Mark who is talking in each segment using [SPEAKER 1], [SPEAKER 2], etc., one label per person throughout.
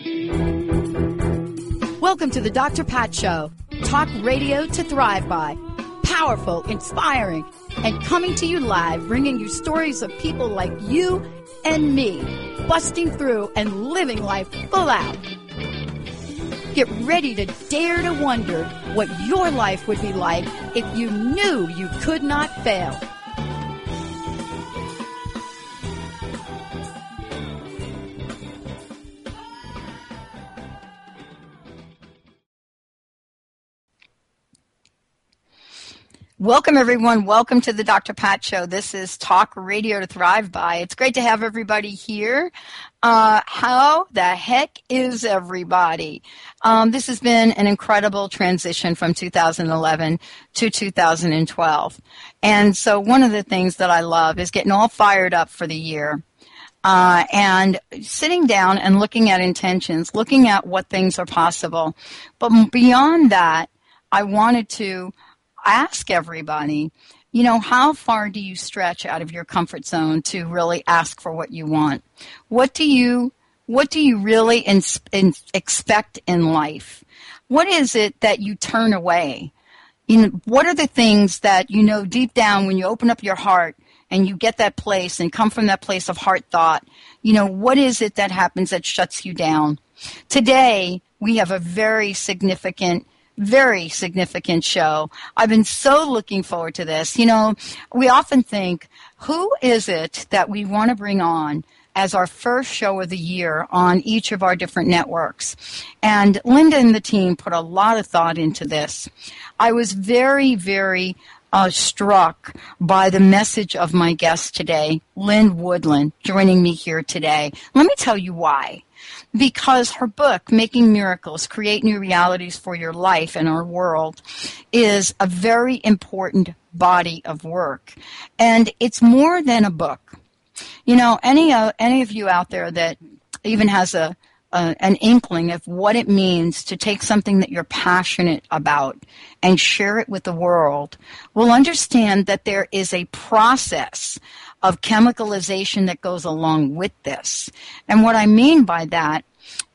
[SPEAKER 1] Welcome to the Dr. Pat Show. Talk radio to thrive by. Powerful, inspiring, and coming to you live, bringing you stories of people like you and me, busting through and living life full out. Get ready to dare to wonder what your life would be like if you knew you could not fail. Welcome, everyone. Welcome to the Dr. Pat Show. This is Talk Radio to Thrive By. It's great to have everybody here. How the heck is everybody? This has been an incredible transition from 2011 to 2012. And so one of the things that I love is getting all fired up for the year. And sitting down and looking at intentions, looking at what things are possible. But beyond that, I wanted to ask everybody, you know, how far do you stretch out of your comfort zone to really ask for what you want? What do you really expect in life? What is it that you turn away? You know, what are the things that you know deep down when you open up your heart and you get that place and come from that place of heart thought? You know, what is it that happens that shuts you down? Today, we have a very significant show. I've been so looking forward to this. You know, we often think, who is it that we want to bring on as our first show of the year on each of our different networks? And Linda and the team put a lot of thought into this. I was very, very struck by the message of my guest today, Lynn Woodland, joining me here today. Let me tell you why. Because her book, Making Miracles, Create New Realities for Your Life and Our World, is a very important body of work. And it's more than a book. You know, any of you out there that even has an inkling of what it means to take something that you're passionate about and share it with the world will understand that there is a process of chemicalization that goes along with this. And what I mean by that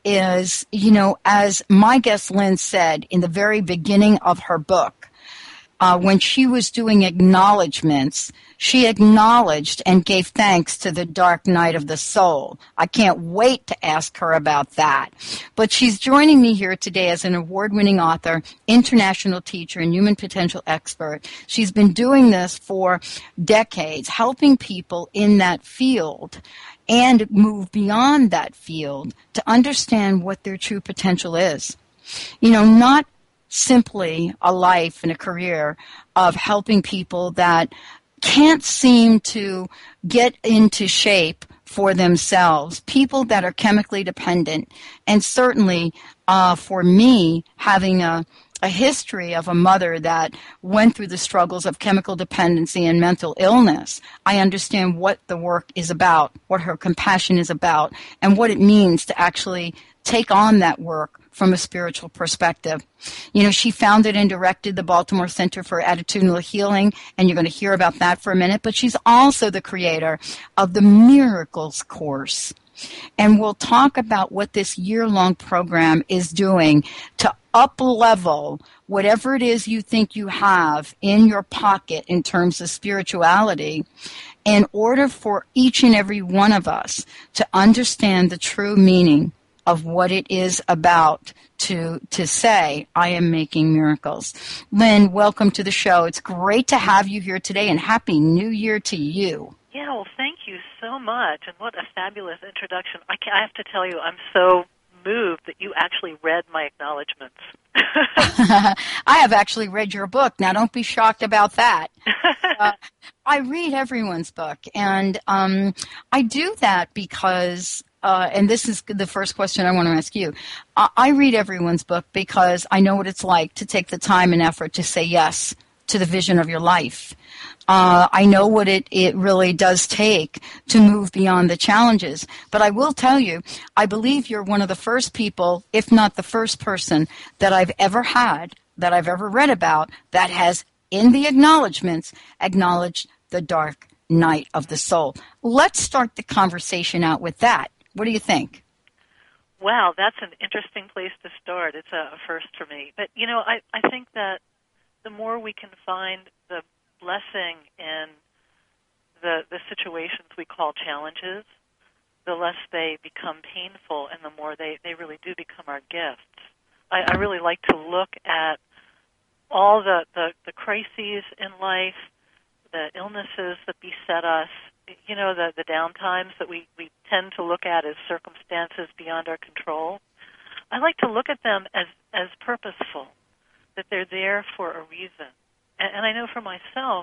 [SPEAKER 1] is, you know, as my guest Lynn said in the very beginning of her book, when she was doing acknowledgments, she acknowledged and gave thanks to the dark night of the soul. I can't wait to ask her about that. But she's joining me here today as an award-winning author, international teacher, and human potential expert. She's been doing this for decades, helping people in that field and move beyond that field to understand what their true potential is. You know, not simply a life and a career of helping people that can't seem to get into shape for themselves, people that are chemically dependent, and certainly for me, having a history of a mother that went through the struggles of chemical dependency and mental illness, I understand what the work is about, what her compassion is about, and what it means to actually take on that work from a spiritual perspective. You know, she founded and directed the Baltimore Center for Attitudinal Healing, and you're going to hear about that for a minute, but she's also the creator of the Miracles Course. And we'll talk about what this year-long program is doing to up-level whatever it is you think you have in your pocket in terms of spirituality, in order for each and every one of us to understand the true meaning of what it is about to say, I am making miracles. Lynn, welcome to the show. It's great to have you here today, and Happy New Year to you.
[SPEAKER 2] Yeah, well, thank you so much, and what a fabulous introduction. I have to tell you, I'm so moved that you actually read my acknowledgments.
[SPEAKER 1] I have actually read your book. Now, don't be shocked about that. I read everyone's book, and I do that because and this is the first question I want to ask you. I read everyone's book because I know what it's like to take the time and effort to say yes to the vision of your life. I know what it really does take to move beyond the challenges. But I will tell you, I believe you're one of the first people, if not the first person, that I've ever had, that I've ever read about, that has, in the acknowledgments, acknowledged the dark night of the soul. Let's start the conversation out with that. What do you think?
[SPEAKER 2] Wow, that's an interesting place to start. It's a first for me. But, I think that the more we can find the blessing in the situations we call challenges, the less they become painful and the more they really do become our gifts. I really like to look at all the crises in life, the illnesses that beset us, the downtimes that we tend to look at as circumstances beyond our control. I like to look at them as purposeful, that they're there for a reason. And I know for myself,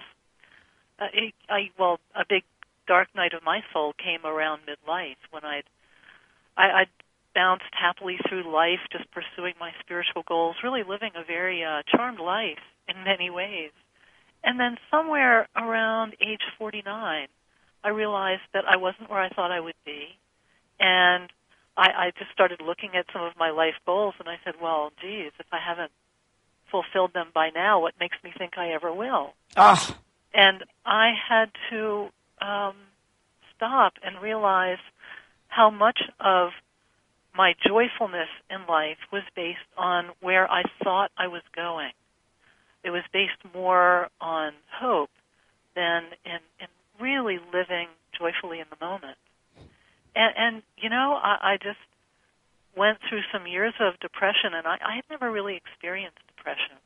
[SPEAKER 2] a big dark night of my soul came around midlife when I'd bounced happily through life, just pursuing my spiritual goals, really living a very charmed life in many ways. And then somewhere around age 49, I realized that I wasn't where I thought I would be. And I just started looking at some of my life goals, and I said, well, geez, if I haven't fulfilled them by now, what makes me think I ever will?
[SPEAKER 1] Oh.
[SPEAKER 2] And I had to stop and realize how much of my joyfulness in life was based on where I thought I was going. It was based more on hope than in really living joyfully in the moment. And I just went through some years of depression, and I had never really experienced depression.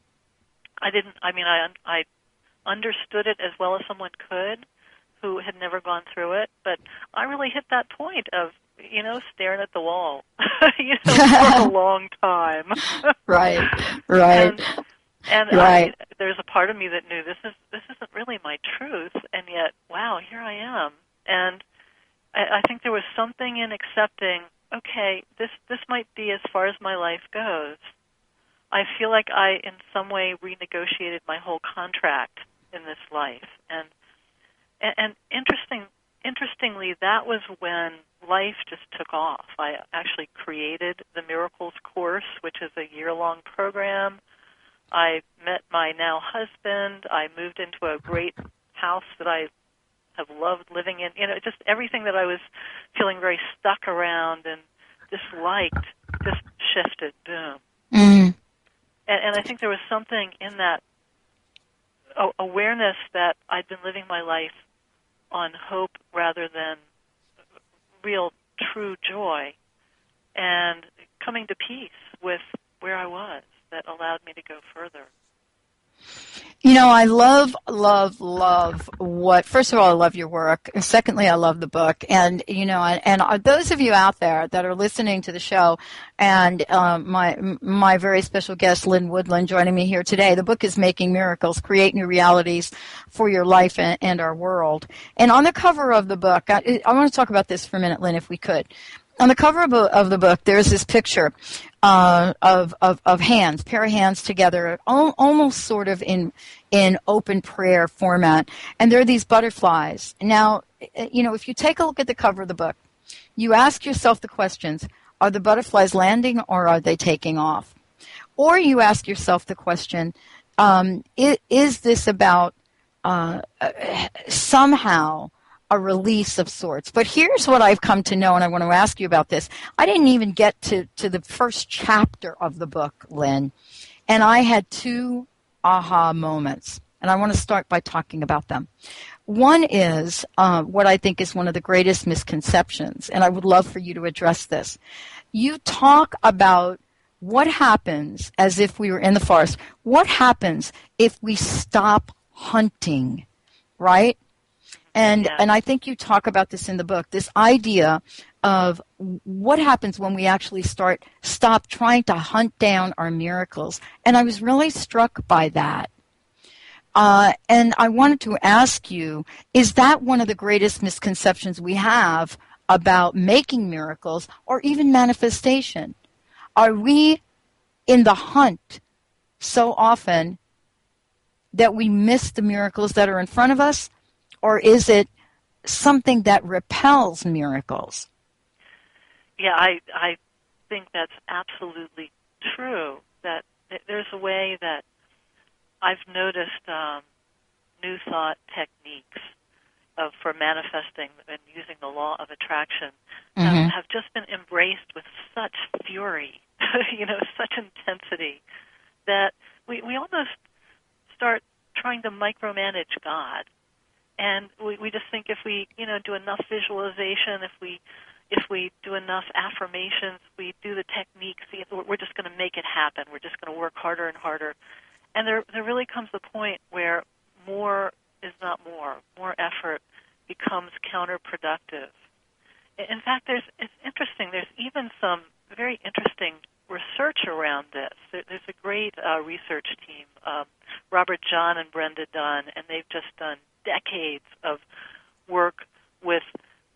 [SPEAKER 2] I understood it as well as someone could who had never gone through it, but I really hit that point of, staring at the wall, for a long time.
[SPEAKER 1] Right.
[SPEAKER 2] And
[SPEAKER 1] right.
[SPEAKER 2] There's a part of me that knew this isn't really my truth, and yet, wow, here I am. And I think there was something in accepting, okay, this might be as far as my life goes. I feel like I, in some way, renegotiated my whole contract in this life. And interestingly, that was when life just took off. I actually created the Miracles course, which is a year-long program. I met my now husband. I moved into a great house that I have loved living in. Just everything that I was feeling very stuck around and disliked just shifted. Boom.
[SPEAKER 1] Mm.
[SPEAKER 2] And I think there was something in that awareness that I'd been living my life on hope rather than real, true joy, and coming to peace with where I was that allowed me to go further.
[SPEAKER 1] I love first of all, I love your work. Secondly, I love the book. And, those of you out there that are listening to the show and my very special guest, Lynn Woodland, joining me here today, the book is Making Miracles, Create New Realities for Your Life and Our World. And on the cover of the book, I want to talk about this for a minute, Lynn, if we could. On the cover of the book, there's this picture of hands, pair of hands together, almost sort of in open prayer format. And there are these butterflies. Now, if you take a look at the cover of the book, you ask yourself the questions, are the butterflies landing or are they taking off? Or you ask yourself the question, is this about somehow a release of sorts? But here's what I've come to know, and I want to ask you about this. I didn't even get to the first chapter of the book, Lynn, and I had two aha moments, and I want to start by talking about them. One is what I think is one of the greatest misconceptions, and I would love for you to address this. You talk about what happens as if we were in the forest. What happens if we stop hunting, right? And I think you talk about this in the book, this idea of what happens when we actually stop trying to hunt down our miracles. And I was really struck by that. And I wanted to ask you, is that one of the greatest misconceptions we have about making miracles or even manifestation? Are we in the hunt so often that we miss the miracles that are in front of us? Or is it something that repels miracles?
[SPEAKER 2] Yeah, I think that's absolutely true, that there's a way that I've noticed new thought techniques for manifesting and using the law of attraction
[SPEAKER 1] Mm-hmm.
[SPEAKER 2] have just been embraced with such fury, such intensity, that we almost start trying to micromanage God. And we just think if we, do enough visualization, if we do enough affirmations, we do the techniques, we're just going to make it happen. We're just going to work harder and harder. And there really comes a point where more is not more. More effort becomes counterproductive. In fact, it's interesting. There's even some very interesting research around this. There's a great research team, Robert John and Brenda Dunn, and they've just done decades of work with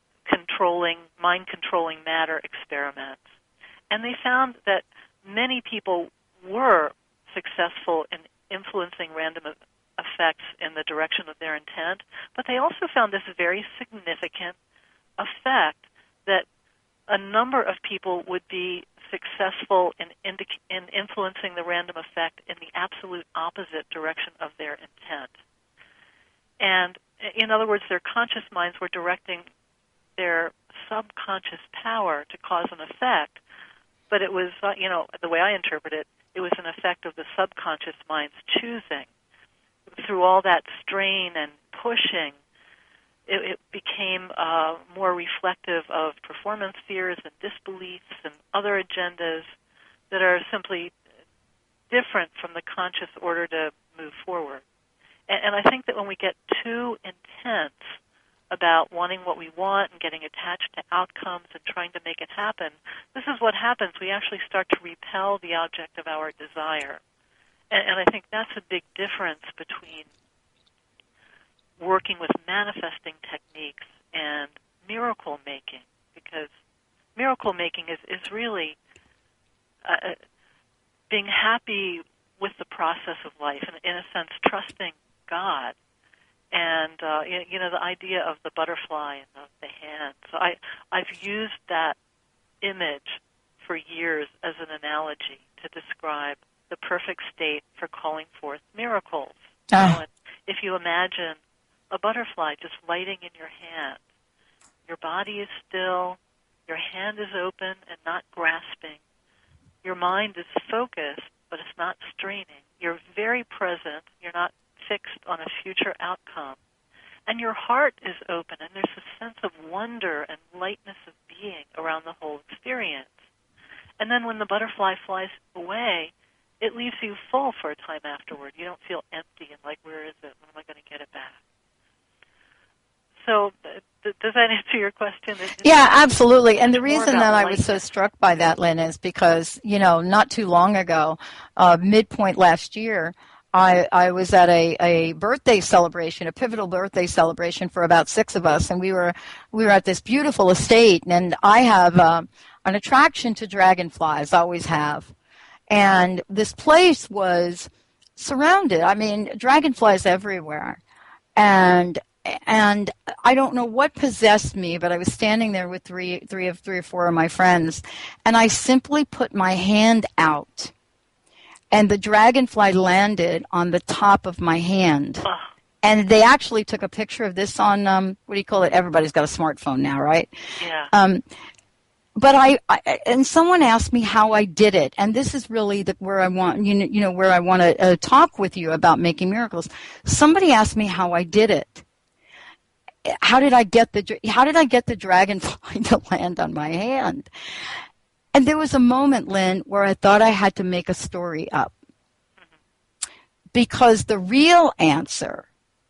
[SPEAKER 2] mind-controlling matter experiments. And they found that many people were successful in influencing random effects in the direction of their intent, but they also found this very significant effect that a number of people would be successful in influencing the random effect in the absolute opposite direction of their intent. And in other words, their conscious minds were directing their subconscious power to cause an effect, but it was, the way I interpret it, it was an effect of the subconscious mind's choosing. Through all that strain and pushing, it became more reflective of performance fears and disbeliefs and other agendas that are simply different from the conscious order to move forward. And I think that when we get too intense about wanting what we want and getting attached to outcomes and trying to make it happen, this is what happens. We actually start to repel the object of our desire. And I think that's a big difference between working with manifesting techniques and miracle making, because miracle making is really being happy with the process of life, and in a sense trusting God. And the idea of the butterfly and the hand. So I've used that image for years as an analogy to describe the perfect state for calling forth miracles. If you imagine a butterfly just lighting in your hand, your body is still, your hand is open and not grasping, your mind is focused, but it's not straining. You're very present, you're not fixed on a future outcome, and your heart is open, and there's a sense of wonder and lightness of being around the whole experience. And then when the butterfly flies away, it leaves you full for a time afterward. You don't feel empty and like, where is it? When am I going to get it back? So does that answer your question?
[SPEAKER 1] Yeah, absolutely. And the reason that I was so struck by that, Lynn, is because, not too long ago, midpoint last year, I was at a birthday celebration, a pivotal birthday celebration for about 6 of us, and we were at this beautiful estate, and I have an attraction to dragonflies, always have. And this place was surrounded. I mean, dragonflies everywhere. And I don't know what possessed me, but I was standing there with three or four of my friends, and I simply put my hand out, and the dragonfly landed on the top of my hand. And they actually took a picture of this on, what do you call it? Everybody's got a smartphone now, right?
[SPEAKER 2] Yeah.
[SPEAKER 1] But I and someone asked me how I did it, and this is really where I want where I want to talk with you about making miracles. Somebody asked me how I did it. How did I get the dragonfly to land on my hand? And there was a moment, Lynn, where I thought I had to make a story up, because the real answer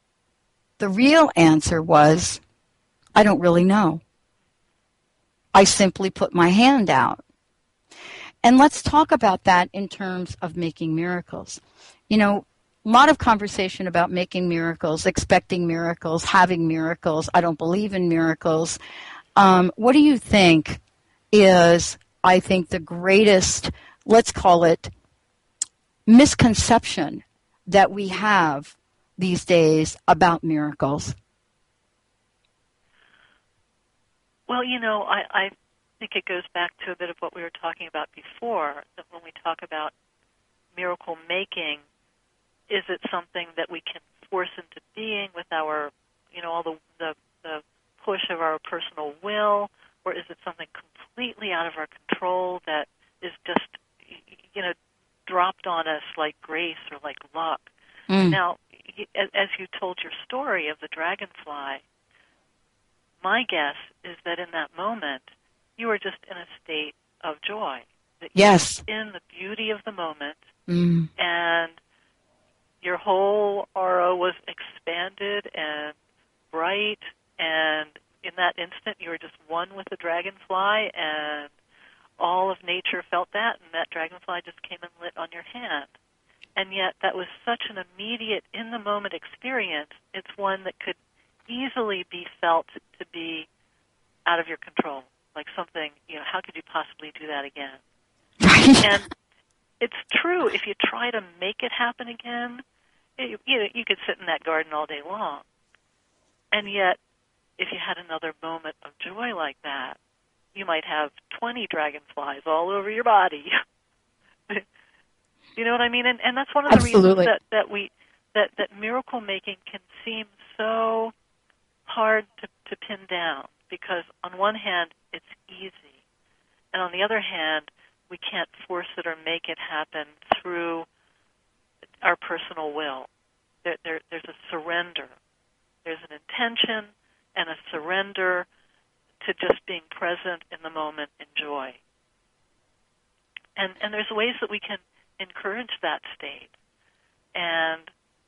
[SPEAKER 1] was, I don't really know. I simply put my hand out. And let's talk about that in terms of making miracles. A lot of conversation about making miracles, expecting miracles, having miracles. I don't believe in miracles. What do you think is, I think, the greatest, let's call it, misconception that we have these days about miracles?
[SPEAKER 2] Well, I think it goes back to a bit of what we were talking about before, that when we talk about miracle making, is it something that we can force into being with our all the push of our personal will, or is it something completely out of our control that is just, dropped on us like grace or like luck? Now, as you told your story of the dragonfly, my guess is that in that moment, you were just in a state of joy. That you were in the beauty of the moment, and your whole aura was expanded and bright, and in that instant, you were just one with the dragonfly, and all of nature felt that, and that dragonfly just came and lit on your hand. And yet, that was such an immediate, in-the-moment experience. It's one that could easily be felt to be out of your control, like something, how could you possibly do that again?
[SPEAKER 1] Right.
[SPEAKER 2] And it's true, if you try to make it happen again, you could sit in that garden all day long. And yet, if you had another moment of joy like that, you might have 20 dragonflies all over your body. You know what I mean? And that's one of the reasons that miracle making can seem so hard to pin down, because on one hand, it's easy, and on the other hand, we can't force it or make it happen through our personal will. There's a surrender. There's an intention and a surrender to just being present in the moment in joy. And there's ways that we can encourage that state. And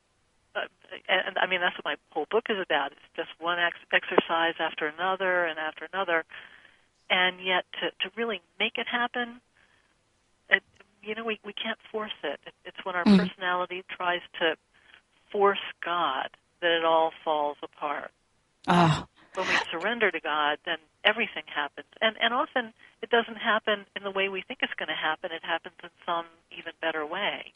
[SPEAKER 2] I mean, that's what my whole book is about. It's just one exercise after another and after another. And yet to really make it happen, we can't force it. It's when our personality tries to force God that it all falls apart. When we surrender to God, then everything happens. And often it doesn't happen in the way we think it's going to happen. It happens in some even better way.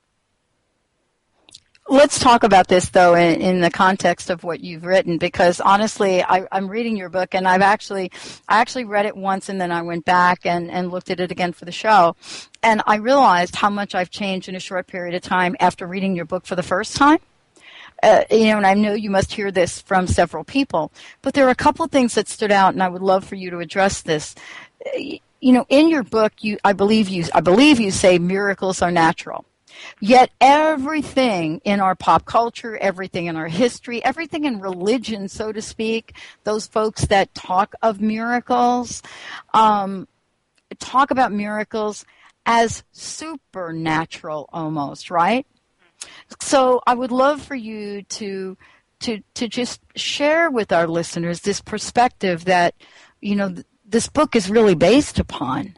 [SPEAKER 1] Let's talk about this, though, in the context of what you've written, because honestly, I'm reading your book, and I actually read it once, and then I went back and looked at it again for the show, and I realized how much I've changed in a short period of time after reading your book for the first time. And I know you must hear this from several people, but there are a couple of things that stood out, and I would love for you to address this. In your book, I believe you say miracles are natural. Yet everything in our pop culture, everything in our history, everything in religion, so to speak, those folks that talk of miracles, talk about miracles as supernatural almost, right? So I would love for you to just share with our listeners this perspective that, this book is really based upon.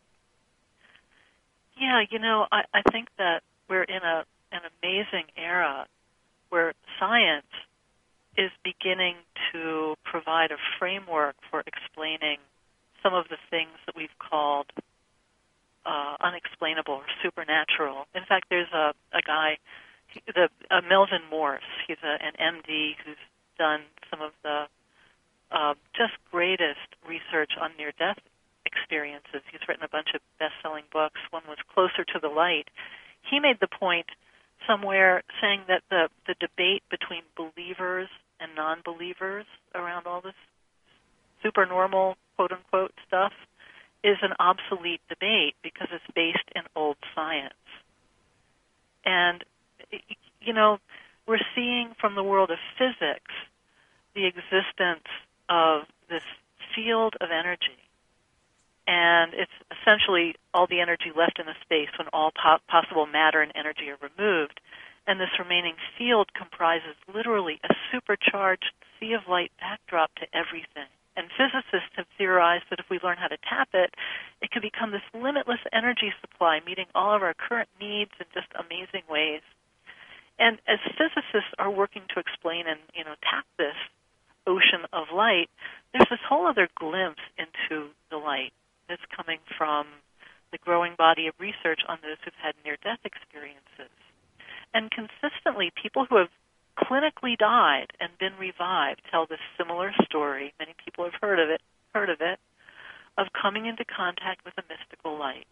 [SPEAKER 2] Yeah, I think that we're in an amazing era where science is beginning to provide a framework for explaining some of the things that we've called unexplainable or supernatural. In fact, there's a guy, Melvin Morse. He's an MD who's done some of the just greatest research on near-death experiences. He's written a bunch of best-selling books. One was Closer to the Light. He made the point somewhere saying that the debate between believers and non-believers around all this supernormal, quote-unquote, stuff is an obsolete debate because it's based in old science. And, we're seeing from the world of physics the existence of this field of energy. And it's essentially all the energy left in the space when all possible matter and energy are removed. And this remaining field comprises literally a supercharged sea of light backdrop to everything. And physicists have theorized that if we learn how to tap it, it could become this limitless energy supply, meeting all of our current needs in just amazing ways. And as physicists are working to explain and, tap this ocean of light, there's this whole other glimpse into the light that's coming from the growing body of research on those who've had near-death experiences. And consistently, people who have clinically died and been revived tell this similar story. Many people have heard of it, of coming into contact with a mystical light.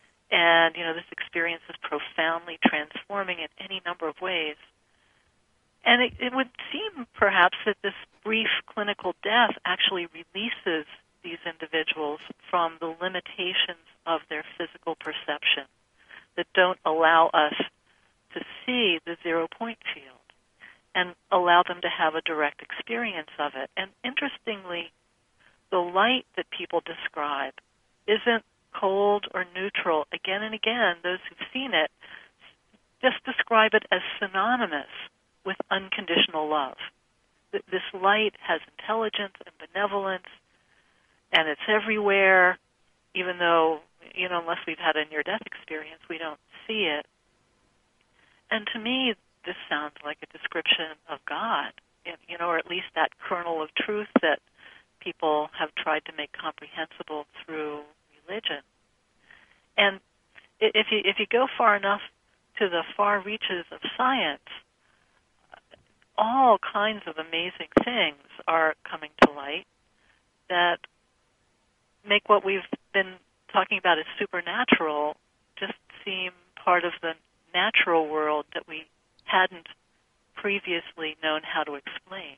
[SPEAKER 2] And, this experience is profoundly transforming in any number of ways. And it would seem perhaps that this brief clinical death actually releases these individuals from the limitations of their physical perception that don't allow us to see the 0-point field and allow them to have a direct experience of it. And interestingly, the light that people describe isn't cold or neutral. Again and again, those who've seen it just describe it as synonymous with unconditional love. This light has intelligence and benevolence, and it's everywhere, even though, unless we've had a near-death experience, we don't see it. And to me, this sounds like a description of God, or at least that kernel of truth that people have tried to make comprehensible through religion. And if you go far enough to the far reaches of science, all kinds of amazing things are coming to light that make what we've been talking about as supernatural just seem part of the natural world that we hadn't previously known how to explain.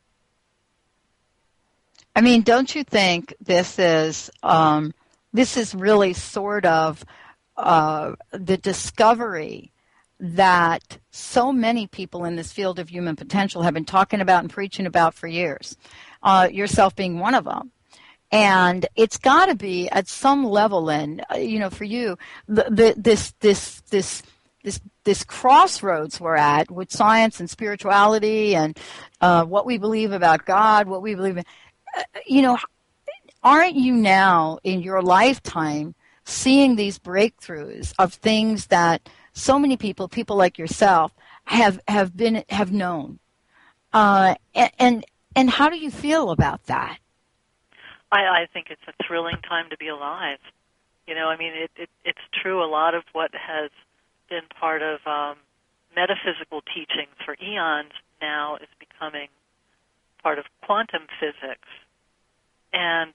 [SPEAKER 1] I mean, don't you think this is really sort of the discovery that so many people in this field of human potential have been talking about and preaching about for years, yourself being one of them. And it's got to be at some level, and for you, this crossroads we're at with science and spirituality and what we believe about God, what we believe in. Aren't you now in your lifetime seeing these breakthroughs of things that so many people like yourself, have known? And how do you feel about that?
[SPEAKER 2] I think it's a thrilling time to be alive. It's true. A lot of what has been part of metaphysical teachings for eons now is becoming part of quantum physics. And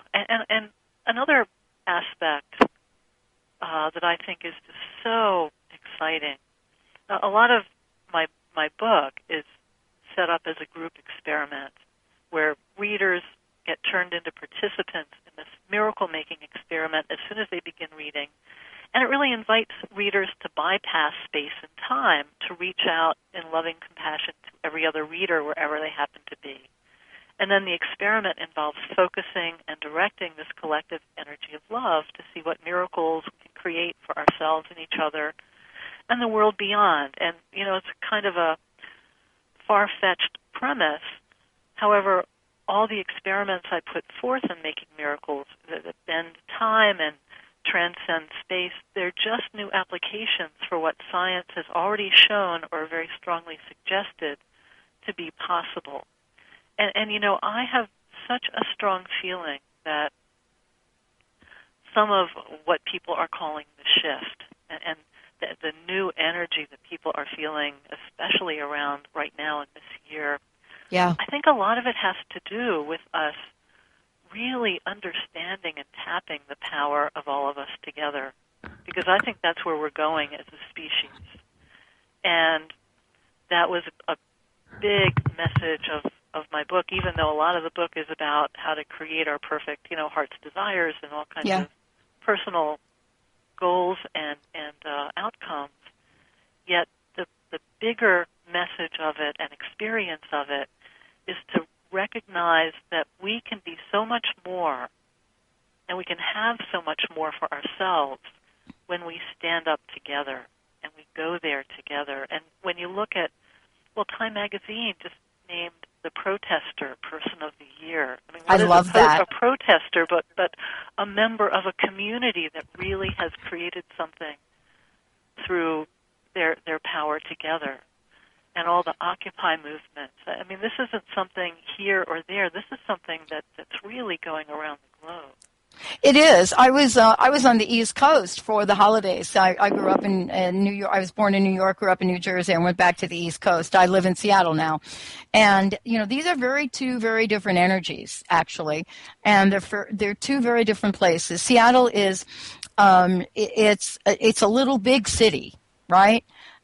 [SPEAKER 2] another aspect that I think is just so exciting. A lot of my book is set up as a group experiment where readers get turned into participants in this miracle-making experiment as soon as they begin reading. And it really invites readers to bypass space and time to reach out in loving compassion to every other reader wherever they happen to be. And then the experiment involves focusing and directing this collective energy of love to see what miracles we can create for ourselves and each other and the world beyond. And, it's kind of a far-fetched premise. However, all the experiments I put forth in making miracles that bend time and transcend space, they're just new applications for what science has already shown or very strongly suggested to be possible. And I have such a strong feeling that some of what people are calling the shift and the new energy that people are feeling, especially around right now in this year, I think a lot of it has to do with us really understanding and tapping the power of all of us together, because I think that's where we're going as a species. And that was a big message of my book, even though a lot of the book is about how to create our perfect, heart's desires and all kinds of personal goals and outcomes. Yet the bigger message of it and experience of it is to recognize that we can be so much more and we can have so much more for ourselves when we stand up together and we go there together. And when you look at, Time Magazine just named the protester person of the year.
[SPEAKER 1] I love that.
[SPEAKER 2] A protester, but a member of a community that really has created something through their power together. And all the Occupy movements. This isn't something here or there. This is something that's really going around the globe.
[SPEAKER 1] It is. I was on the East Coast for the holidays. I grew up in New York. I was born in New York, grew up in New Jersey, and went back to the East Coast. I live in Seattle now. And, these are two very different energies, actually. And they're two very different places. Seattle is, it's a little big city, right?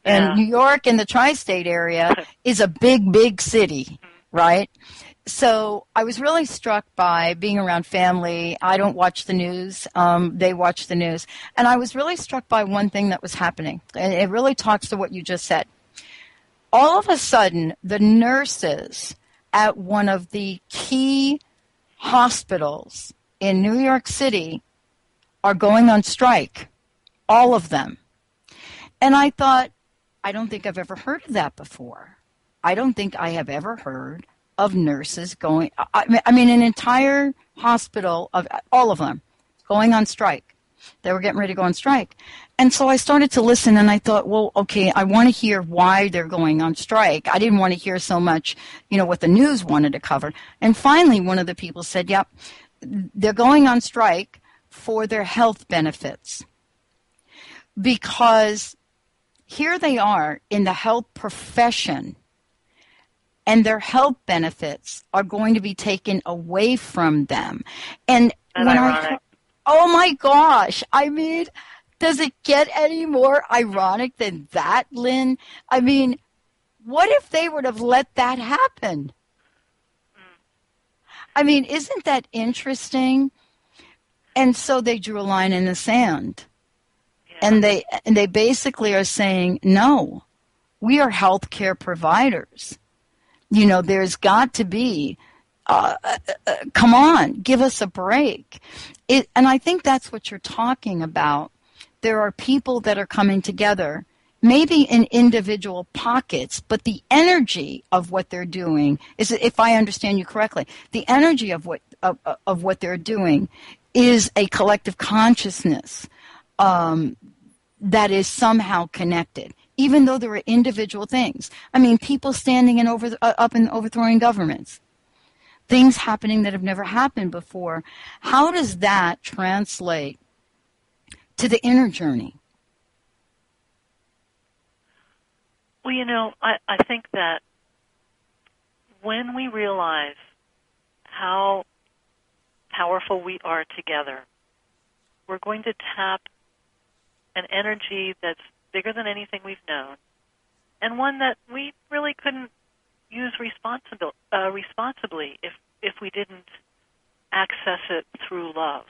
[SPEAKER 1] And New York and the tri-state area is a big, big city, right? So I was really struck by being around family. I don't watch the news. They watch the news. And I was really struck by one thing that was happening. And it really talks to what you just said. All of a sudden, the nurses at one of the key hospitals in New York City are going on strike. All of them. And I thought, I don't think I've ever heard of that before. I don't think I have ever heard of nurses going, I mean, an entire hospital of all of them going on strike. They were getting ready to go on strike. And so I started to listen and I thought, well, okay, I want to hear why they're going on strike. I didn't want to hear so much, what the news wanted to cover. And finally, one of the people said, yep, they're going on strike for their health benefits. Because here they are in the health profession, and their health benefits are going to be taken away from them. And when
[SPEAKER 2] ironic.
[SPEAKER 1] Oh my gosh, I mean, does it get any more ironic than that, Lynn? I mean, what if they would have let that happen? I mean, isn't that interesting? And so they drew a line in the sand. And they basically are saying, no, we are healthcare providers. There's got to be, come on, give us a break. And I think that's what you're talking about. There are people that are coming together, maybe in individual pockets, but the energy of what they're doing is, if I understand you correctly, the energy of what they're doing is a collective consciousness that is somehow connected, even though there are individual things. I mean, people standing up and overthrowing governments, things happening that have never happened before. How does that translate to the inner journey?
[SPEAKER 2] Well, I think that when we realize how powerful we are together, we're going to tap an energy that's bigger than anything we've known, and one that we really couldn't use responsibly if we didn't access it through love.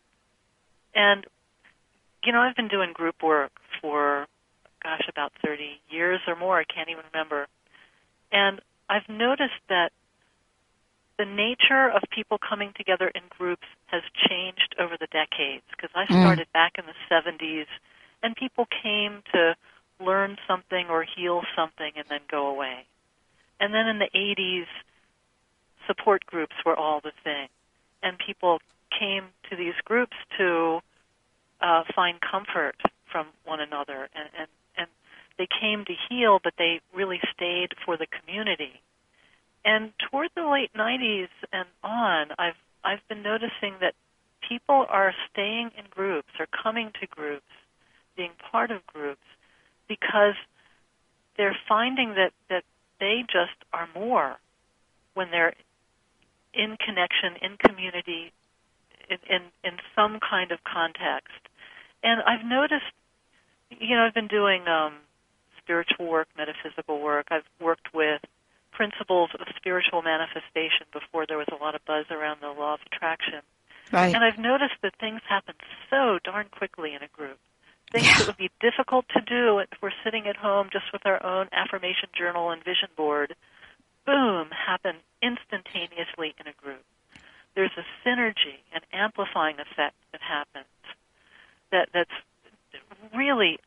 [SPEAKER 2] And, I've been doing group work for, about 30 years or more. I can't even remember. And I've noticed that the nature of people coming together in groups has changed over the decades, because I started back in the 70s, and people came to learn something or heal something and then go away. And then in the 80s, support groups were all the thing. And people came to these groups to find comfort from one another. And they came to heal, but they really stayed for the community. And toward the late 90s and on, I've been noticing that people are staying in groups or coming to groups, being part of groups, because they're finding that they just are more when they're in connection, in community, in some kind of context. And I've noticed, I've been doing spiritual work, metaphysical work. I've worked with principles of spiritual manifestation before there was a lot of buzz around the law of attraction.
[SPEAKER 1] Right.
[SPEAKER 2] And I've noticed that things happen so darn quickly in a group. Things that would be difficult to do if we're sitting at home just with our own affirmation journal and vision board, boom, happen instantaneously in a group. There's a synergy, an amplifying effect that happens that's really,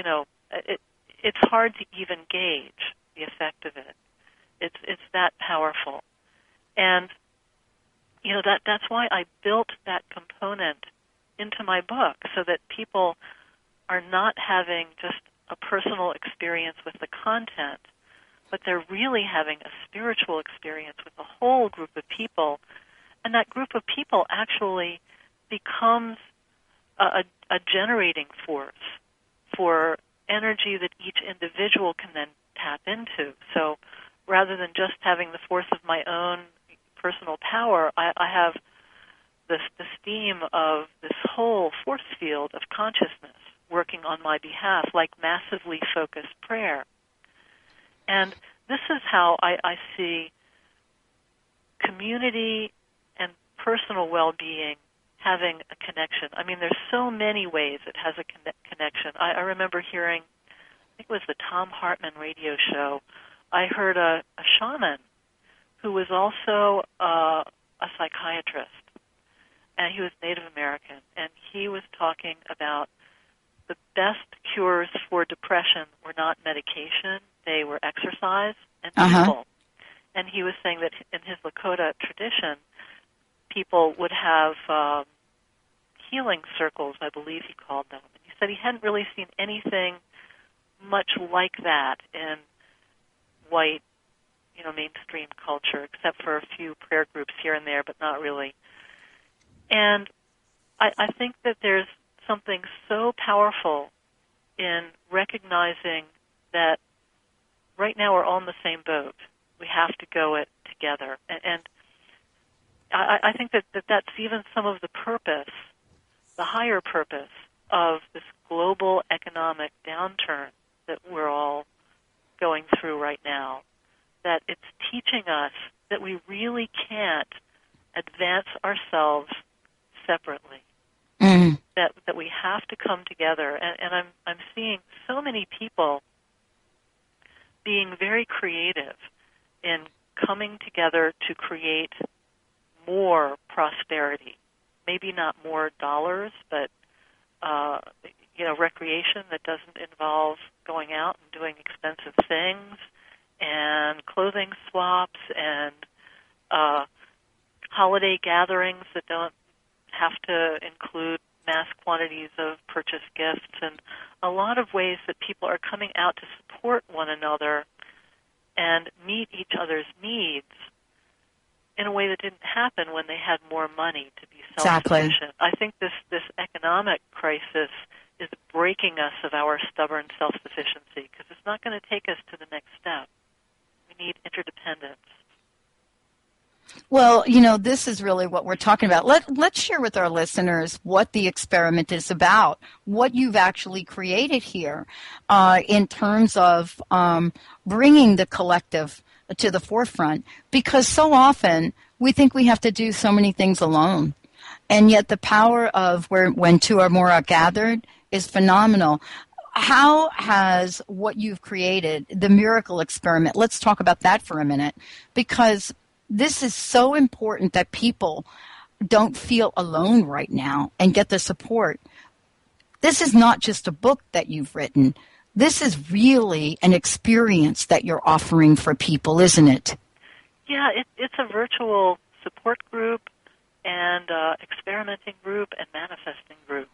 [SPEAKER 2] it's hard to even gauge the effect of it. It's that powerful. And, that's why I built that component into my book, so that people are not having just a personal experience with the content, but they're really having a spiritual experience with a whole group of people. And that group of people actually becomes a generating force for energy that each individual can then tap into. So rather than just having the force of my own personal power, I have the steam of this whole force field of consciousness working on my behalf, like massively focused prayer. And this is how I see community and personal well-being having a connection. I mean, there's so many ways it has a connection. I remember hearing, I think it was the Thom Hartmann radio show, I heard a shaman who was also a psychiatrist, and he was Native American, and he was talking about the best cures for depression were not medication, they were exercise and people. And he was saying that in his Lakota tradition, people would have healing circles, I believe he called them. And he said he hadn't really seen anything much like that in white, mainstream culture, except for a few prayer groups here and there, but not really. And I think that there's something so powerful in recognizing that right now we're all in the same boat. We have to go it together. And I think that that's even some of the purpose, the higher purpose of this global economic downturn that we're all going through right now, that it's teaching us that we really can't advance ourselves separately, that we have to come together. And I'm seeing so many people being very creative in coming together to create more prosperity. Maybe not more dollars, but recreation that doesn't involve going out and doing expensive things, and clothing swaps, and holiday gatherings that don't have to include mass quantities of purchased gifts, and a lot of ways that people are coming out to support one another and meet each other's needs in a way that didn't happen when they had more money to be self-sufficient.
[SPEAKER 1] Exactly.
[SPEAKER 2] I think this economic crisis is breaking us of our stubborn self-sufficiency, because it's not going to take us to the next step. We need interdependence.
[SPEAKER 1] Well, this is really what we're talking about. Let's share with our listeners what the experiment is about, what you've actually created here in terms of bringing the collective to the forefront, because so often we think we have to do so many things alone. And yet the power of when two or more are gathered is phenomenal. How has what you've created, the miracle experiment, let's talk about that for a minute, because this is so important that people don't feel alone right now and get the support. This is not just a book that you've written. This is really an experience that you're offering for people, isn't it?
[SPEAKER 2] Yeah, it's a virtual support group and experimenting group and manifesting group.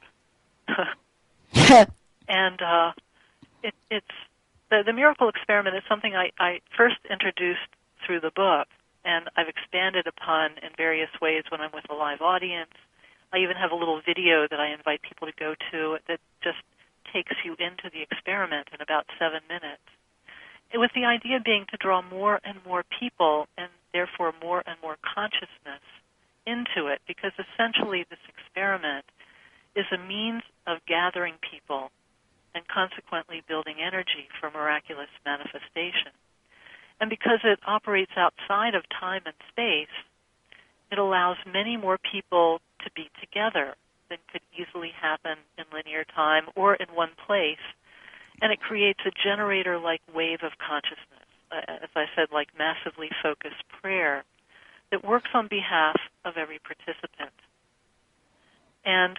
[SPEAKER 2] And it's the miracle experiment is something I first introduced through the book, and I've expanded upon in various ways when I'm with a live audience. I even have a little video that I invite people to go to that just takes you into the experiment in about 7 minutes, with the idea being to draw more and more people and therefore more and more consciousness into it, because essentially this experiment is a means of gathering people and consequently building energy for miraculous manifestation. And because it operates outside of time and space, it allows many more people to be together than could easily happen in linear time or in one place. And it creates a generator-like wave of consciousness, as I said, like massively focused prayer that works on behalf of every participant. And,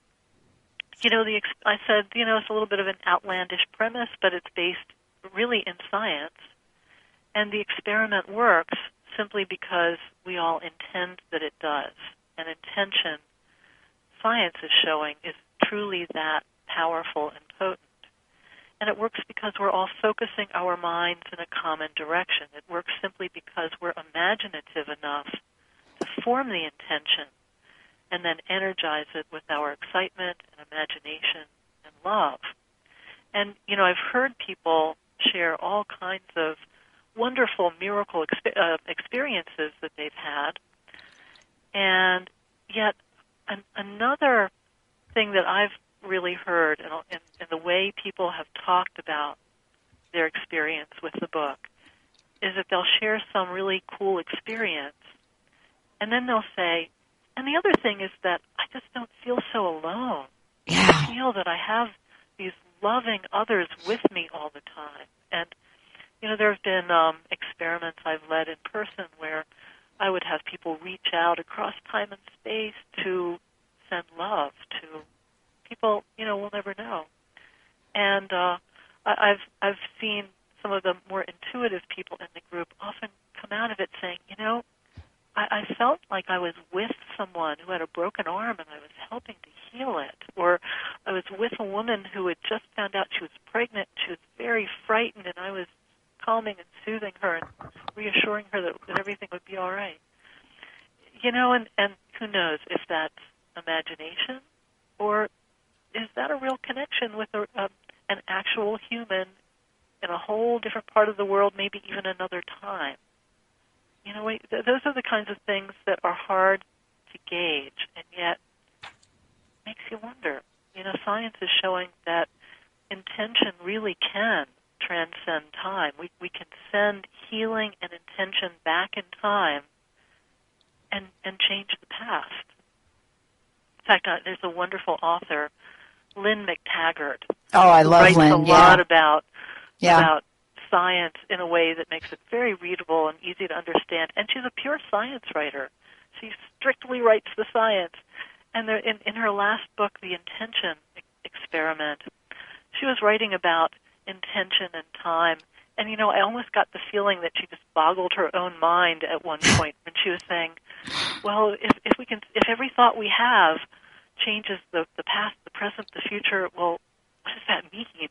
[SPEAKER 2] I said, it's a little bit of an outlandish premise, but it's based really in science. And the experiment works simply because we all intend that it does. And intention, science is showing, is truly that powerful and potent. And it works because we're all focusing our minds in a common direction. It works simply because we're imaginative enough to form the intention and then energize it with our excitement and imagination and love. And, I've heard people share all kinds of wonderful miracle experiences that they've had. And yet another thing that I've really heard in the way people have talked about their experience with the book is that they'll share some really cool experience, and then they'll say, and the other thing is that I just don't feel so alone.
[SPEAKER 1] Yeah.
[SPEAKER 2] I feel that I have these loving others with me all the time. And, there have been experiments I've led in person where I would have people reach out across time and space to send love to people, we'll never know. And I've seen some of the more intuitive people in the group often come out of it saying, I felt like I was with someone who had a broken arm and I was helping to heal it. Or I was with a woman who had just found out she was pregnant. She was very frightened, and I was calming and soothing her and reassuring her that everything would be all right. And who knows if that's imagination or is that a real connection with an actual human in a whole different part of the world, maybe even another time. Those are the kinds of things that are hard to gauge, and yet makes you wonder. Science is showing that intention really can transcend time. We can send healing and intention back in time and change the past. In fact, there's a wonderful author, Lynn McTaggart.
[SPEAKER 1] Oh, I love Lynn.
[SPEAKER 2] Writes a lot about science in a way that makes it very readable and easy to understand. And she's a pure science writer. She strictly writes the science. And in her last book, The Intention Experiment, she was writing about intention and time. And, I almost got the feeling that she just boggled her own mind at one point when she was saying, well, if every thought we have changes the past, the present, the future, well, what does that mean?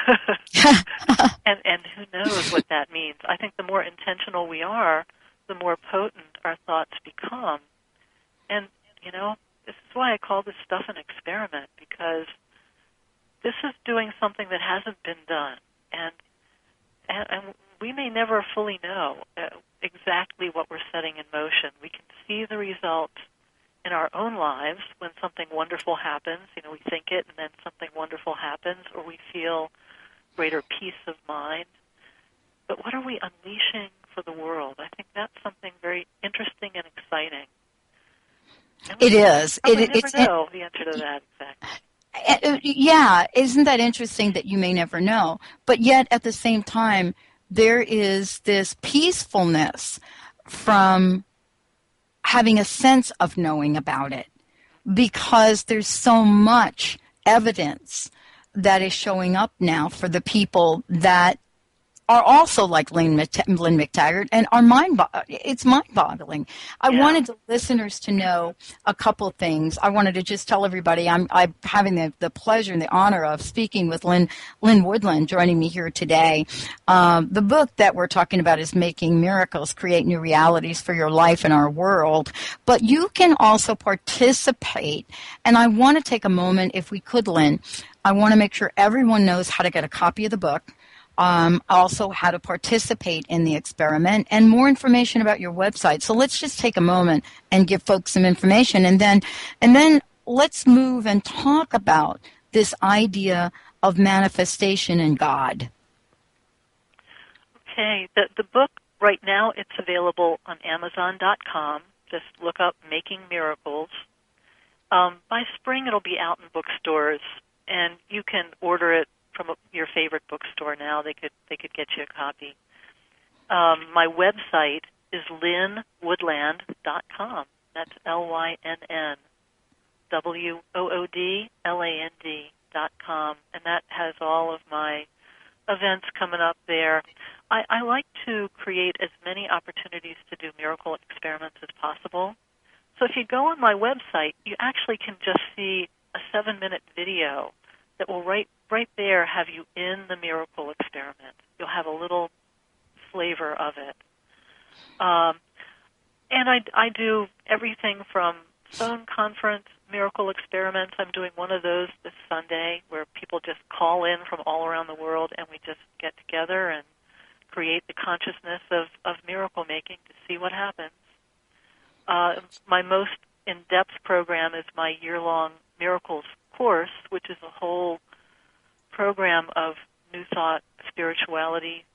[SPEAKER 2] and who knows what that means. I think the more intentional we are, the more potent our thoughts become. And, this is why I call this stuff an experiment, because this is doing something that hasn't been done. And we may never fully know exactly what we're setting in motion. We can see the results in our own lives when something wonderful happens. We think it, and then something wonderful happens, or we feel greater peace of mind. But what are we unleashing for the world? I think that's something very interesting and exciting. And
[SPEAKER 1] it is.
[SPEAKER 2] We never know the answer to that exactly.
[SPEAKER 1] Yeah, isn't that interesting that you may never know? But yet, at the same time, there is this peacefulness from having a sense of knowing about it, because there's so much evidence that is showing up now for the people that are also like Lynn McTaggart and are it's mind-boggling. I wanted the listeners to know a couple of things. I wanted to just tell everybody I'm having the pleasure and the honor of speaking with Lynn Woodland, joining me here today. The book that we're talking about is Making Miracles, Create New Realities for Your Life and Our World. But you can also participate, and I want to take a moment, if we could, Lynn, I want to make sure everyone knows how to get a copy of the book. Also how to participate in the experiment, and more information about your website. So let's just take a moment and give folks some information, and then let's move and talk about this idea of manifestation in God.
[SPEAKER 2] Okay, the book right now, it's available on Amazon.com. Just look up Making Miracles. By spring, it'll be out in bookstores, and you can order it from your favorite bookstore now. They could get you a copy. My website is lynnwoodland.com. That's LYNNWOODLAND.com, and that has all of my events coming up there. I like to create as many opportunities to do miracle experiments as possible. So if you go on my website, you actually can just see a 7-minute video that will right there have you in the miracle experiment. You'll have a little flavor of it. And I do everything from phone conference miracle experiments. I'm doing one of those this Sunday where people just call in from all around the world, and we just get together and create the consciousness of miracle making to see what happens. My most in-depth program is my year-long Miracles Course, which is a whole program of New Thought spirituality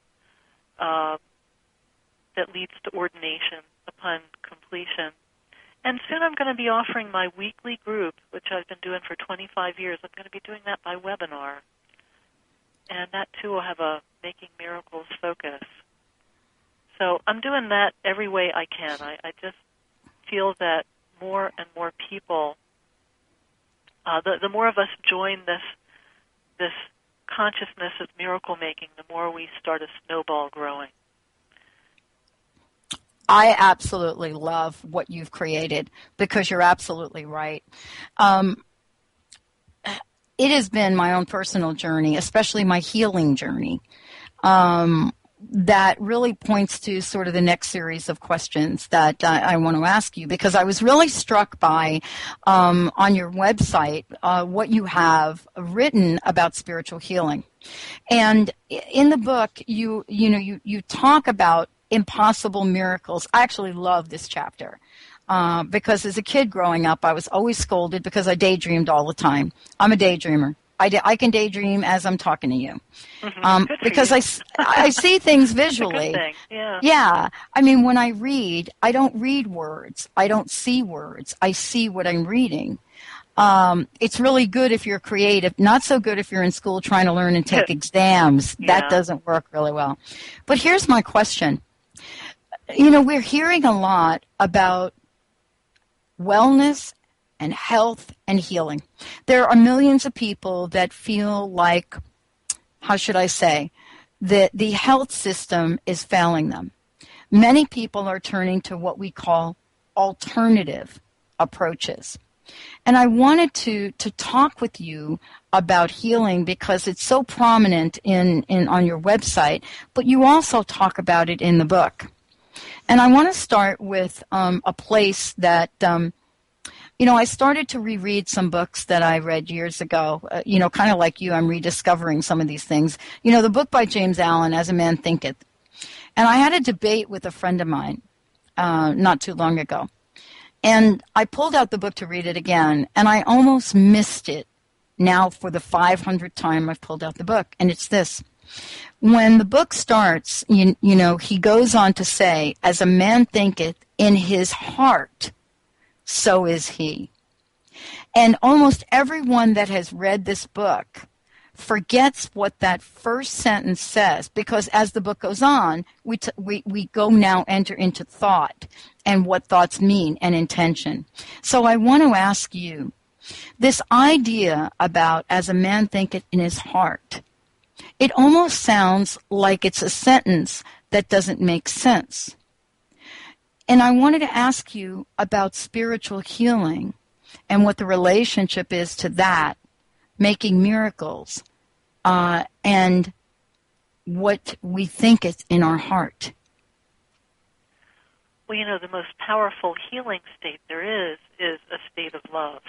[SPEAKER 2] that leads to ordination upon completion. And soon I'm going to be offering my weekly group, which I've been doing for 25 years. I'm going to be doing that by webinar. And that, too, will have a Making Miracles focus. So I'm doing that every way I can. I just feel that more and more people, the more of us join this consciousness of miracle making, the more we start a snowball growing.
[SPEAKER 1] I absolutely love what you've created because you're absolutely right. It has been my own personal journey, especially my healing journey, that really points to sort of the next series of questions that I want to ask you, because I was really struck by on your website what you have written about spiritual healing. And in the book, you talk about impossible miracles. I actually love this chapter because as a kid growing up, I was always scolded because I daydreamed all the time. I'm a daydreamer. I can daydream as I'm talking to you because I see things visually.
[SPEAKER 2] That's a good thing. Yeah.
[SPEAKER 1] Yeah. I mean, when I read, I don't read words. I don't see words. I see what I'm reading. It's really good if you're creative, not so good if you're in school trying to learn and take exams.
[SPEAKER 2] Yeah.
[SPEAKER 1] That doesn't work really well. But here's my question. We're hearing a lot about wellness and health and healing. There are millions of people that feel like, how should I say, that the health system is failing them. Many people are turning to what we call alternative approaches. And I wanted to talk with you about healing because it's so prominent in on your website, but you also talk about it in the book. And I want to start with a place that, I started to reread some books that I read years ago. Kind of like you, I'm rediscovering some of these things. The book by James Allen, As a Man Thinketh. And I had a debate with a friend of mine not too long ago. And I pulled out the book to read it again, and I almost missed it now for the 500th time I've pulled out the book. And it's this. When the book starts, he goes on to say, as a man thinketh in his heart, so is he. And almost everyone that has read this book forgets what that first sentence says, because as the book goes on, we go now enter into thought and what thoughts mean and intention. So I want to ask you, this idea about as a man thinketh in his heart, it almost sounds like it's a sentence that doesn't make sense. And I wanted to ask you about spiritual healing and what the relationship is to that, making miracles, and what we think is in our heart.
[SPEAKER 2] Well, the most powerful healing state there is a state of love.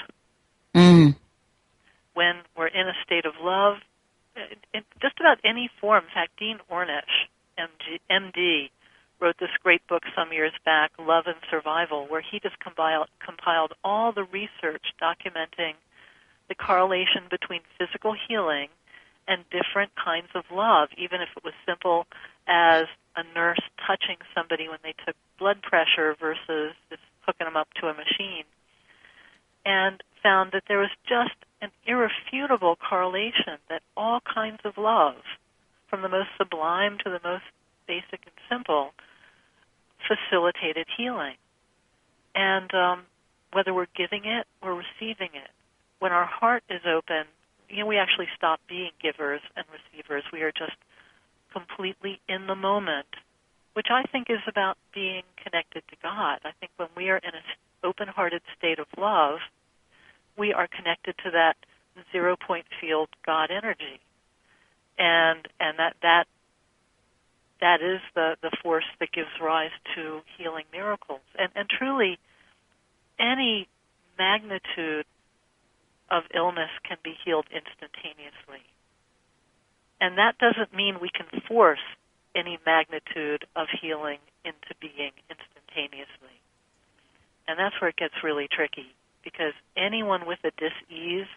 [SPEAKER 2] When we're in a state of love, in just about any form. In fact, Dean Ornish, MD, wrote this great book some years back, Love and Survival, where he just compiled all the research documenting the correlation between physical healing and different kinds of love, even if it was simple as a nurse touching somebody when they took blood pressure versus just hooking them up to a machine, and found that there was just an irrefutable correlation that all kinds of love, from the most sublime to the most basic and simple, facilitated healing. And whether we're giving it or receiving it, when our heart is open, we actually stop being givers and receivers. We are just completely in the moment, which I think is about being connected to God. I think when we are in an open-hearted state of love, we are connected to that zero-point field God energy. And that is the force that gives rise to healing miracles. And truly, any magnitude of illness can be healed instantaneously. And that doesn't mean we can force any magnitude of healing into being instantaneously. And that's where it gets really tricky, because anyone with a dis-ease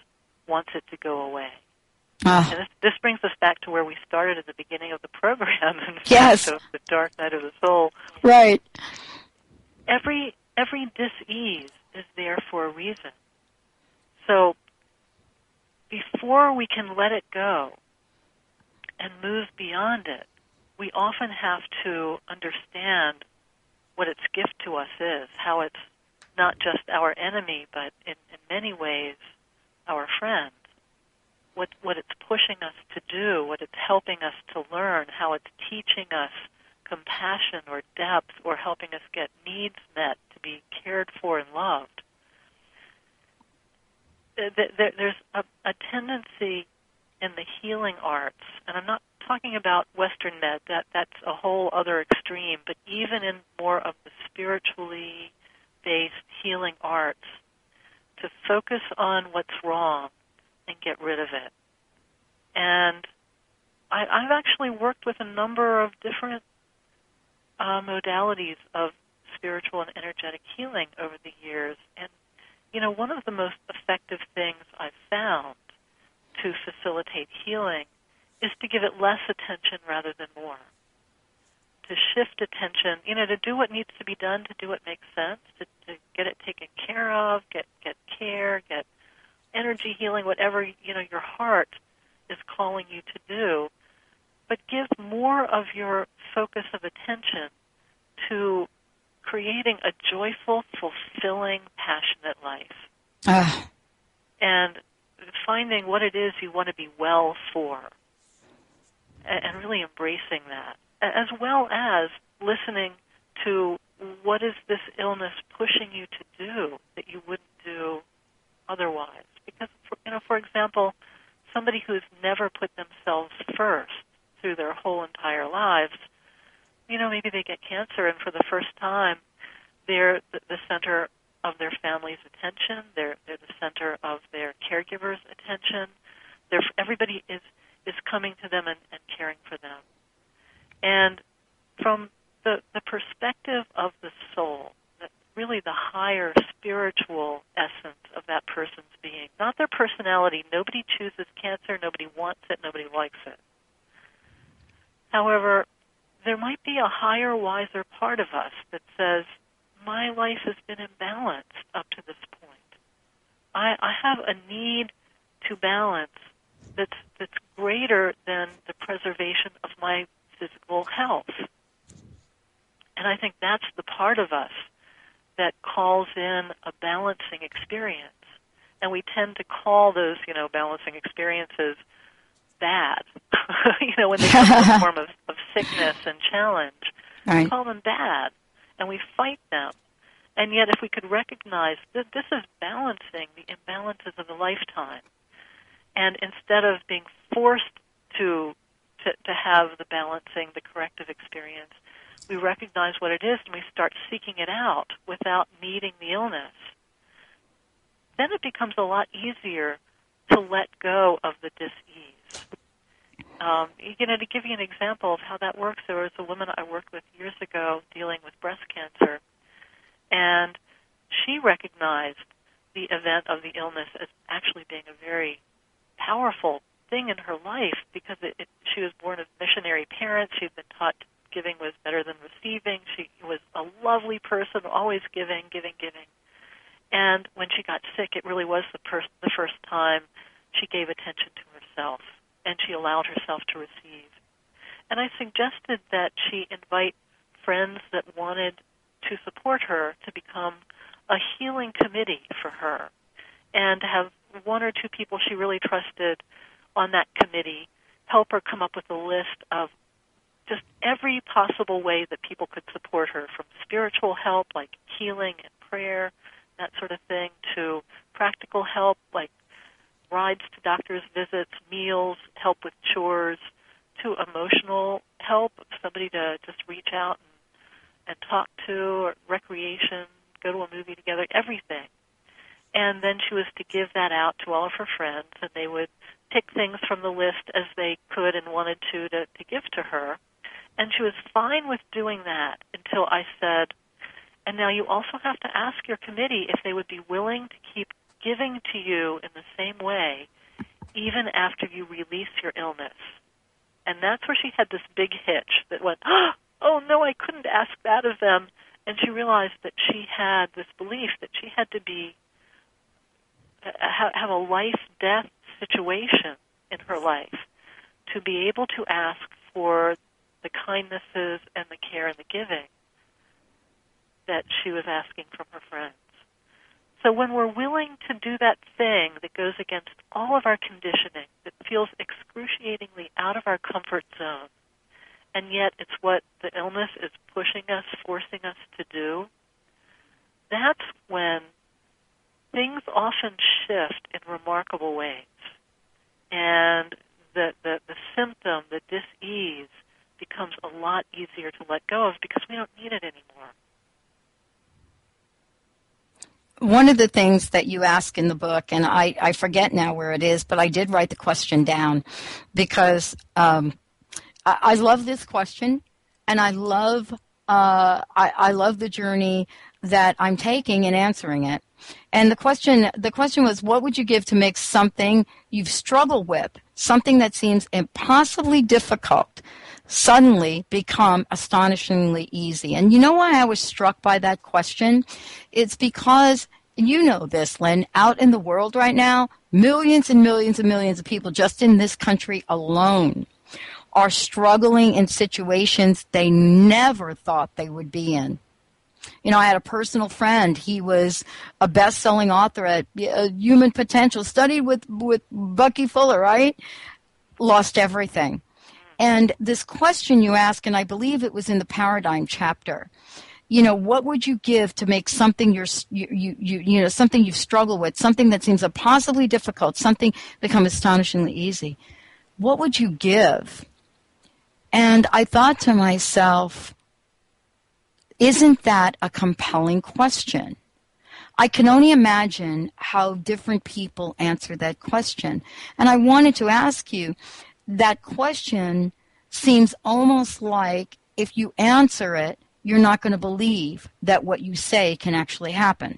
[SPEAKER 2] wants it to go away.
[SPEAKER 1] Ah.
[SPEAKER 2] And this brings us back to where we started at the beginning of the program, in
[SPEAKER 1] Yes.
[SPEAKER 2] fact, of the dark night of the soul.
[SPEAKER 1] Right.
[SPEAKER 2] Every dis-ease is there for a reason. So before we can let it go and move beyond it, we often have to understand what its gift to us is, how it's not just our enemy, but in many ways our friend. What it's pushing us to do, what it's helping us to learn, how it's teaching us compassion or depth or helping us get needs met, to be cared for and loved. There's a tendency in the healing arts, and I'm not talking about Western med, that's a whole other extreme, but even in more of the spiritually based healing arts, to focus on what's wrong and get rid of it. And I've actually worked with a number of different modalities of spiritual and energetic healing over the years. And, you know, one of the most effective things I've found to facilitate healing is to give it less attention rather than more. To shift attention, you know, to do what needs to be done, to do what makes sense, to get it taken care of, get care, get energy healing, whatever, you know, your heart is calling you to do. But give more of your focus of attention to creating a joyful, fulfilling, passionate life. And finding what it is you want to be well for, and really embracing that, as well as listening to what is this illness pushing you to do that you wouldn't do otherwise. Because, for example, somebody who's never put themselves first through their whole entire lives, you know, maybe they get cancer, and for the first time, they're the center of their family's attention. They're the center of their caregivers' attention. Everybody is coming to them and caring for them. And from the perspective of the soul, really the higher spiritual essence of that person's being, not their personality. Nobody chooses cancer. Nobody wants it. Nobody likes it. However, there might be a higher, wiser part of us that says, my life has been imbalanced up to this point. I have a need to balance that's greater than the preservation of my physical health. And I think that's the part of us that calls in a balancing experience. And we tend to call those, you know, balancing experiences bad. You know, when they come in the form of sickness and challenge,
[SPEAKER 1] right.
[SPEAKER 2] We call them bad, and we fight them. And yet if we could recognize that this is balancing the imbalances of a lifetime, and instead of being forced to have the balancing, the corrective experience, we recognize what it is and we start seeking it out without needing the illness, then it becomes a lot easier to let go of the dis-ease. You know, to give you an example of how that works, there was a woman I worked with years ago dealing with breast cancer, and she recognized the event of the illness as actually being a very powerful thing in her life because she was born of missionary parents. She'd been taught giving was better than receiving. She was a lovely person, always giving. And when she got sick, it really was the first time she gave attention to herself, and she allowed herself to receive. And I suggested that she invite friends that wanted to support her to become a healing committee for her, and to have one or two people she really trusted on that committee help her come up with a list of just every possible way that people could support her, from spiritual help like healing and prayer, that sort of thing, to practical help like rides to doctor's visits, meals, help with chores, to emotional help, somebody to just reach out and talk to, or recreation, go to a movie together, everything. And then she was to give that out to all of her friends, and they would pick things from the list as they could and wanted to give to her. And she was fine with doing that until I said, and now you also have to ask your committee if they would be willing to keep giving to you in the same way, even after you release your illness. And that's where she had this big hitch that went, oh, no, I couldn't ask that of them. And she realized that she had this belief that she had to have a life-death situation in her life to be able to ask for the kindnesses and the care and the giving that she was asking from her friends. So when we're willing to do that thing that goes against all of our conditioning, that feels excruciatingly out of our comfort zone, and yet it's what the illness is pushing us, forcing us to do, that's when things often shift in remarkable ways. And the symptom, the dis-ease, becomes a lot easier to let go of because we don't need it anymore.
[SPEAKER 1] One of the things that you ask in the book, and I forget now where it is, but I did write the question down because I love this question, and I love the journey that I'm taking in answering it. And the question was, what would you give to make something you've struggled with, something that seems impossibly difficult, suddenly become astonishingly easy? And you know why I was struck by that question? It's because, you know this, Lynn, out in the world right now, millions and millions and millions of people just in this country alone are struggling in situations they never thought they would be in. You know, I had a personal friend. He was a best-selling author at Human Potential, studied with Bucky Fuller, right? Lost everything. And this question you ask, and I believe it was in the Paradigm chapter, you know, what would you give to make something something you've struggled with, something that seems impossibly difficult, something become astonishingly easy? What would you give? And I thought to myself, isn't that a compelling question? I can only imagine how different people answer that question. And I wanted to ask you, that question seems almost like if you answer it, you're not going to believe that what you say can actually happen.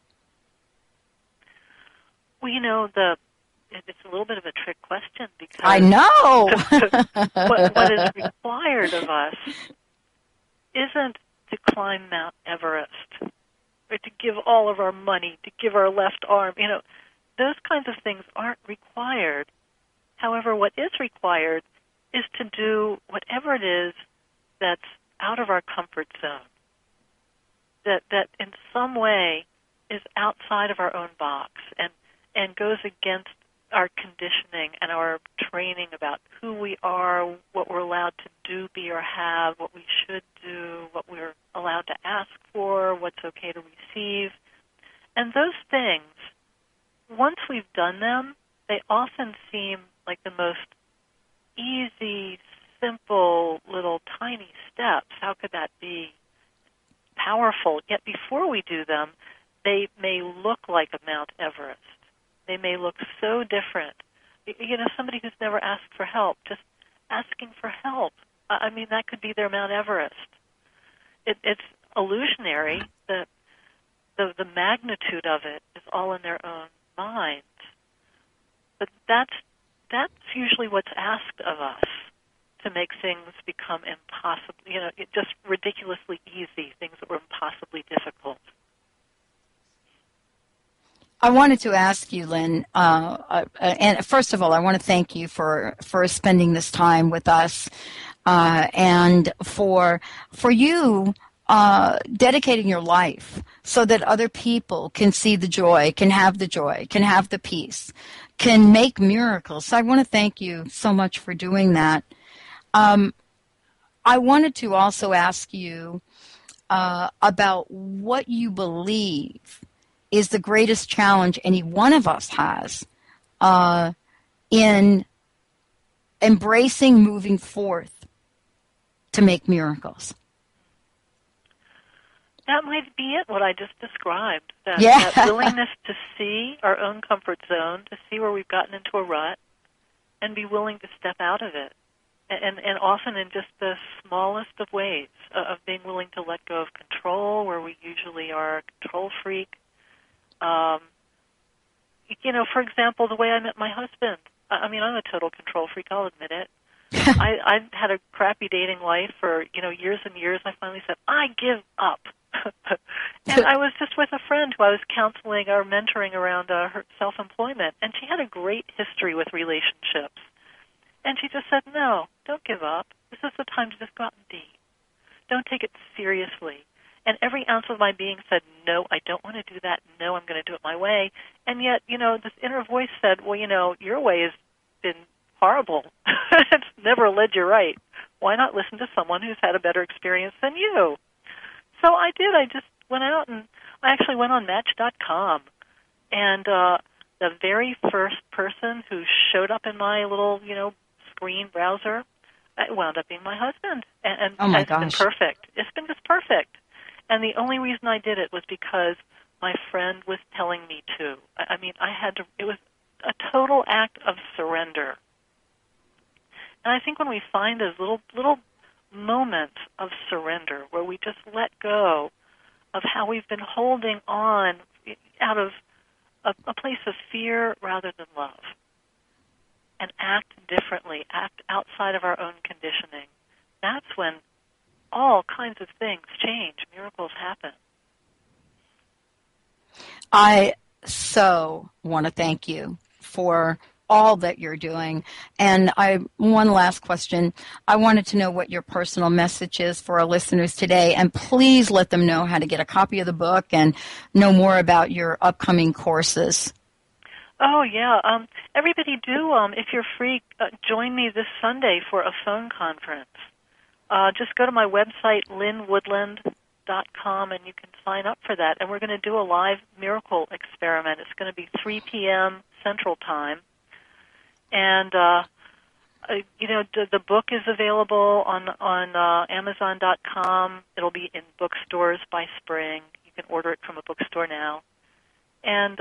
[SPEAKER 2] Well, you know, it's a little bit of a trick question because
[SPEAKER 1] I know.
[SPEAKER 2] what is required of us isn't to climb Mount Everest or to give all of our money, to give our left arm. You know, those kinds of things aren't required. However, what is required is to do whatever it is that's out of our comfort zone, that in some way is outside of our own box and goes against our conditioning and our training about who we are, what we're allowed to do, be, or have, what we should do, what we're allowed to ask for, what's okay to receive. And those things, once we've done them, they often seem like the most easy, simple, little tiny steps. How could that be powerful? Yet before we do them, they may look like a Mount Everest. They may look so different. You know, somebody who's never asked for help, just asking for help. I mean, that could be their Mount Everest. It's illusionary. The magnitude of it is all in their own minds. But that's usually what's asked of us, to make things become impossible, you know, just ridiculously easy, things that were impossibly difficult.
[SPEAKER 1] I wanted to ask you, Lynn, and first of all, I want to thank you for spending this time with us, and for you dedicating your life so that other people can see the joy, can have the peace, can make miracles. So I want to thank you so much for doing that. I wanted to also ask you about what you believe is the greatest challenge any one of us has in embracing moving forth to make miracles.
[SPEAKER 2] That might be it, what I just described, that willingness to see our own comfort zone, to see where we've gotten into a rut, and be willing to step out of it. And often in just the smallest of ways, of being willing to let go of control, where we usually are a control freak, for example, the way I met my husband. I mean, I'm a total control freak, I'll admit it. I had a crappy dating life for, years and years. I finally said, I give up. And I was just with a friend who I was counseling or mentoring around her self-employment, and she had a great history with relationships. And she just said, no, don't give up. This is the time to just go out and date. Don't take it seriously. And every ounce of my being said, no, I don't want to do that. No, I'm going to do it my way. And yet, this inner voice said, well, your way has been horrible. It's never led you right. Why not listen to someone who's had a better experience than you? So I did. I just went out, and I actually went on Match.com. And the very first person who showed up in my little, screen browser, it wound up being my husband. And
[SPEAKER 1] oh my
[SPEAKER 2] it's
[SPEAKER 1] gosh.
[SPEAKER 2] been perfect. It's been just perfect. And the only reason I did it was because my friend was telling me to. I mean, it was a total act of surrender. And I think when we find those little moments of surrender where we just let go of how we've been holding on out of a place of fear rather than love, and act differently, act outside of our own conditioning, that's when all kinds of things change, miracles happen.
[SPEAKER 1] I so want to thank you for all that you're doing. And one last question. I wanted to know what your personal message is for our listeners today, and please let them know how to get a copy of the book and know more about your upcoming courses.
[SPEAKER 2] Oh, yeah. Everybody do, if you're free, join me this Sunday for a phone conference. Just go to my website, lynnwoodland.com, and you can sign up for that. And we're going to do a live miracle experiment. It's going to be 3 p.m. Central Time. And, the book is available on Amazon.com. It'll be in bookstores by spring. You can order it from a bookstore now. And,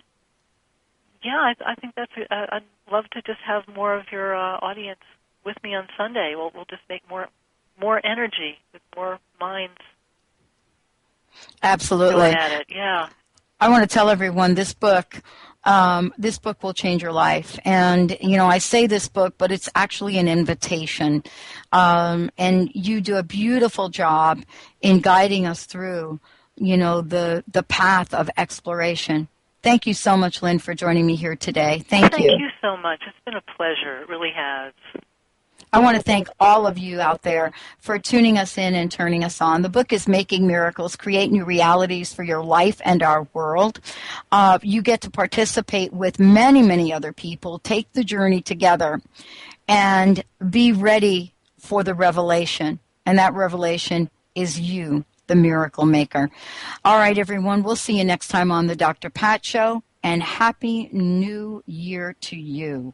[SPEAKER 2] I think I'd love to just have more of your audience with me on Sunday. We'll just make more energy with more minds.
[SPEAKER 1] Absolutely.
[SPEAKER 2] Going at it, yeah.
[SPEAKER 1] I want to tell everyone this book will change your life. And, I say this book, but it's actually an invitation. And you do a beautiful job in guiding us through, the path of exploration. Thank you so much, Lynn, for joining me here today. Thank you.
[SPEAKER 2] Thank you so much. It's been a pleasure. It really has.
[SPEAKER 1] I want to thank all of you out there for tuning us in and turning us on. The book is Making Miracles, Create New Realities for Your Life and Our World. You get to participate with many, many other people. Take the journey together and be ready for the revelation. And that revelation is you, the miracle maker. All right, everyone. We'll see you next time on the Dr. Pat Show. And Happy New Year to you.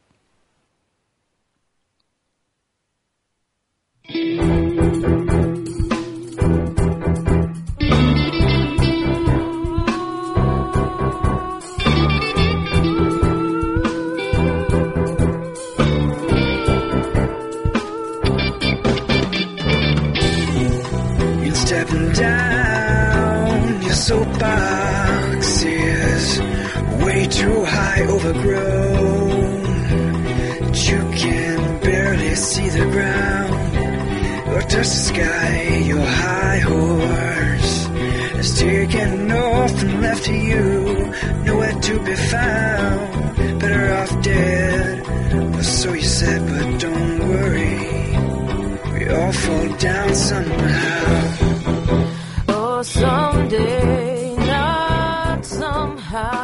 [SPEAKER 3] You're stepping down, your soapbox is way too high, overgrown. You can barely see the ground or touch the sky. Your high horse has taken off and left you nowhere to be found. Better off dead, or so you said, but don't worry, we all fall down somehow.
[SPEAKER 4] Oh, someday, not somehow.